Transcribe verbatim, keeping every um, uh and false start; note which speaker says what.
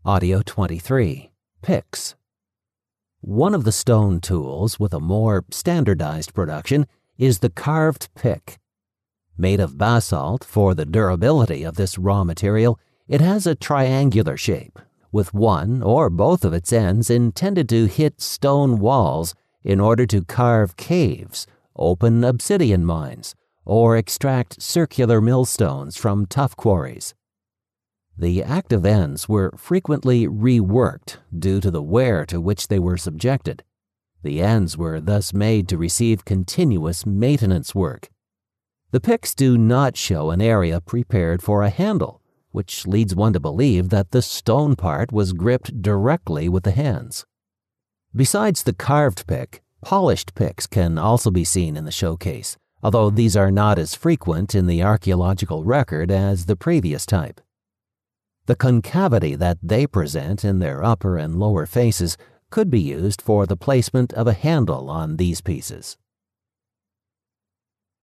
Speaker 1: Audio twenty-three. Picks. One of the stone tools with a more standardized production is the carved pick. Made of basalt for the durability of this raw material, it has a triangular shape, with one or both of its ends intended to hit stone walls in order to carve caves, open obsidian mines, or extract circular millstones from tough quarries. The active ends were frequently reworked due to the wear to which they were subjected. The ends were thus made to receive continuous maintenance work. The picks do not show an area prepared for a handle, which leads one to believe that the stone part was gripped directly with the hands. Besides the carved pick, polished picks can also be seen in the showcase, although these are not as frequent in the archaeological record as the previous type. The concavity that they present in their upper and lower faces could be used for the placement of a handle on these pieces.